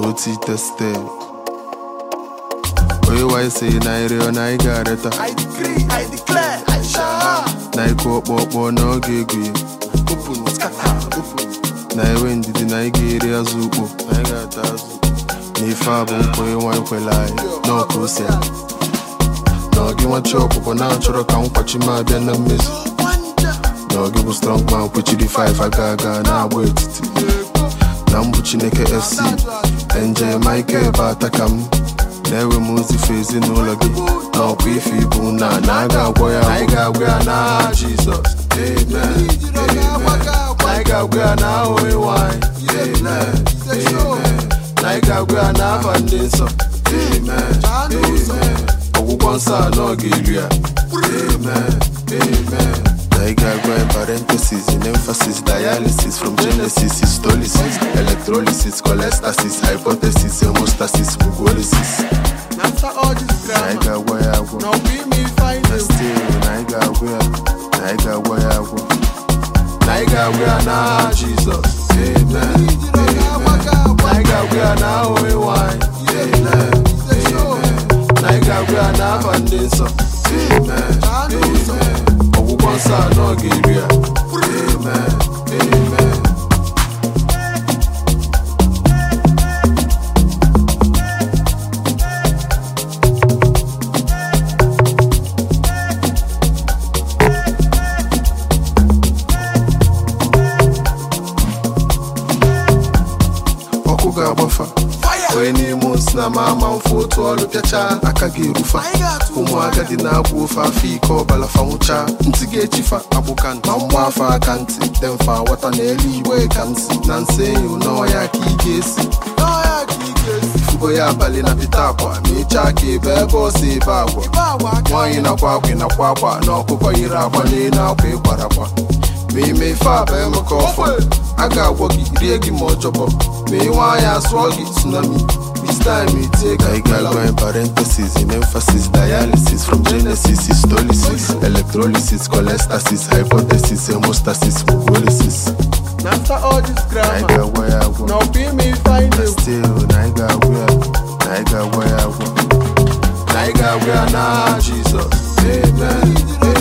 OT tested. Why say Nairo na igareta? I decree, I declare, I shall. Naiko popo no gigi. Open, scatter, open. Naiwe ndidi na igiri azuko. Naigata azu. Nifa bumpo iwa ikwelai. No kose. No gi wa chopo na choro ka nkwachi bia na mmezi. No gi bu strong man puchi di 5 agaga na agbo etiti. Na mbu Chineke FC. NJ Mike batakam. Newe muzi fezi n'ụlọ gị n'ọkwa ife ibu na a ga-agwọ ya anyị ga-agwọ ya n'aha Jizọs. Amen. Anyị ga-agwọ ya n'aha Onyenwe anyị. Amen. Anyị ga-agwọ ya n'afa ndị nsọ. Amen. Ọgwụgwọ nsọ anọ ga-eri ya. Amen. Anyị ga-agwọ ya parenthesis in emphasis dialysis from genesis histolysis electrolysis cholestasis hypothesis hemostasis mucolysis. After all this grammar, now we may find a still Naiga na Jesus. Amen. Naiga na Onyenwe. Amen. Naiga na Bandenso. Amen. Ọgwụgwọ nsọ anọ ga-eri ya. Amen. Ọkụ ga-agbafa onye n'ime osi na mama mfe otu ọlụ pịacha aka ga-erufa ụmụ agadi na-agwụ ofe afọ ike ọbala fanwụcha ntị ga-echifa agbụka ma mgba afọ aka ntị demfa wata na elu igwe ka nsị na nsị enyo n'ọya ka ị ga-esi ifugo ya abalị na pita akwa ma ịcha ka ebe ọsọ ebe agwa nwaanyị nakwa akwa nakwa akwa na ọkụkọ yiri akwa n'elu akwa ịkwara akwa ma ime ife aba emeka ọfọ a ga-agwọ gị rie gị ma ọjọbọ ma ị nwaanyị asụọ gị tsunami. This time it take I got going parenthesis in emphasis dialysis from genesis histolysis electrolysis cholestasis hypothesis hemostasis mucolysis. After all this grammar, now we may find a still Naiga na Jesus. Amen.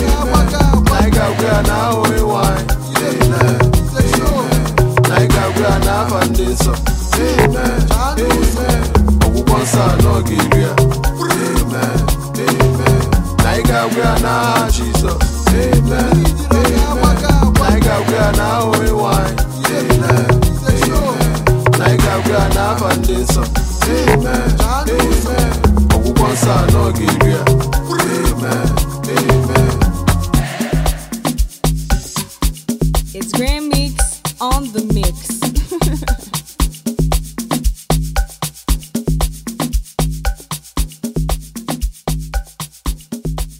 Naiga na Onyenwe. Amen. Naiga na Bandenso. Amen. Ọgwụgwọ nsọ anọ ga-eri ya. Amen. Naiga na Jesus. Amen. Naiga na Onyenwe. Amen. Naiga na Bandenso. Amen. Ọgwụgwọ nsọ anọ ga-eri ya. Amen. It's Grand Mix on the mix.